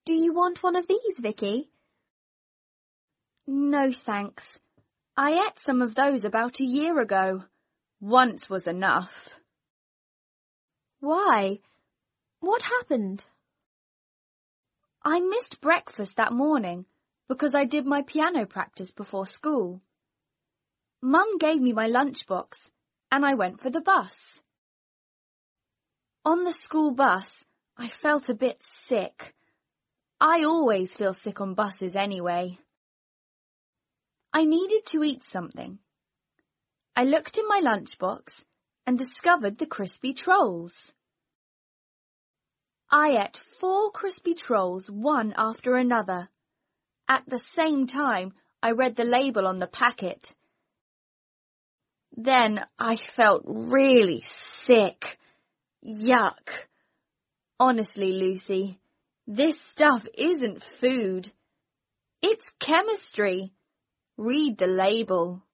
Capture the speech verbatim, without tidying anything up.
Do you want one of these, Vicky? No, thanks. I ate some of those about a year ago. Once was enough. Why? What happened? I missed breakfast that morning because I did my piano practice before school. Mum gave me my lunchbox and I went for the bus. On the school bus, I felt a bit sick. I always feel sick on buses anyway. I needed to eat something. I looked in my lunchbox and discovered the crispy trolls. I ate four crispy trolls one after another. At the same time, I read the label on the packet. Then I felt really sick. Yuck. Honestly, Lucy, this stuff isn't food. It's chemistry. Read the label.